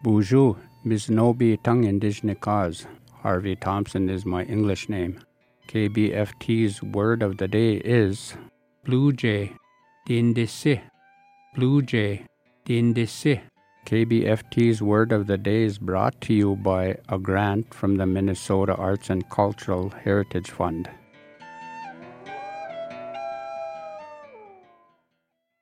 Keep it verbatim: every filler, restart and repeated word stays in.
Bonjour, Bisnobi Tung Indigenikaz. Harvey Thompson is my English name. K B F T's word of the day is Blue Jay, Dindisi. Blue Jay, Dindisi. K B F T's word of the day is brought to you by a grant from the Minnesota Arts and Cultural Heritage Fund.